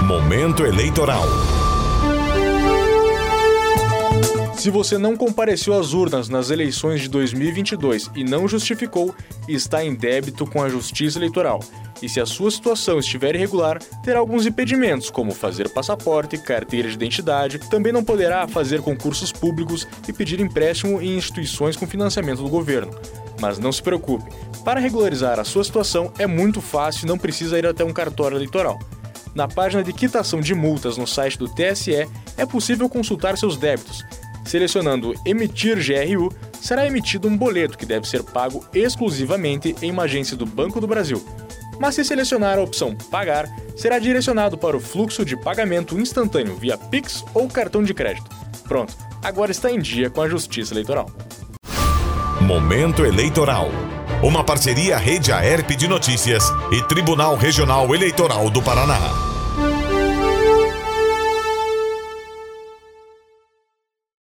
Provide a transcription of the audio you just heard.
Momento eleitoral. Se você não compareceu às urnas nas eleições de 2022 e não justificou, está em débito com a Justiça Eleitoral. E se a sua situação estiver irregular, terá alguns impedimentos, como fazer passaporte, carteira de identidade, também não poderá fazer concursos públicos e pedir empréstimo em instituições com financiamento do governo. Mas não se preocupe, para regularizar a sua situação é muito fácil e não precisa ir até um cartório eleitoral. Na página de quitação de multas no site do TSE, é possível consultar seus débitos. Selecionando Emitir GRU, será emitido um boleto que deve ser pago exclusivamente em uma agência do Banco do Brasil. Mas se selecionar a opção Pagar, será direcionado para o fluxo de pagamento instantâneo via Pix ou cartão de crédito. Pronto, agora está em dia com a Justiça Eleitoral. Momento eleitoral. Uma parceria Rede Aerp de Notícias e Tribunal Regional Eleitoral do Paraná.